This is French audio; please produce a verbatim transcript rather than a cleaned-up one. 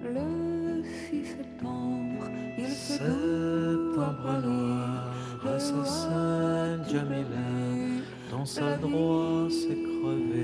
le six septembre, il fait Septembre noir, Assassin Jamila, dans sa droite s'est crevé.